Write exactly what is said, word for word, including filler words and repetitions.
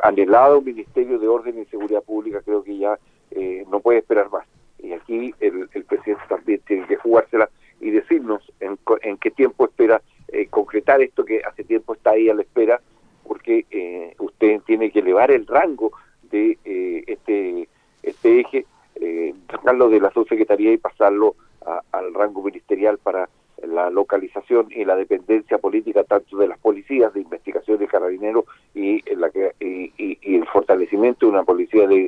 anhelado Ministerio de Orden y Seguridad Pública creo que ya eh, no puede esperar más. Y aquí el, el presidente también tiene que jugársela y decirnos en, en qué tiempo espera eh, concretar esto que hace tiempo está ahí a la espera, porque eh, usted tiene que elevar el rango de eh, este este eje, eh, sacarlo de la subsecretaría y pasarlo a, al rango ministerial para la localización y la dependencia política tanto de las policías de investigación de carabineros y, en la que, y, y, y el fortalecimiento de una policía de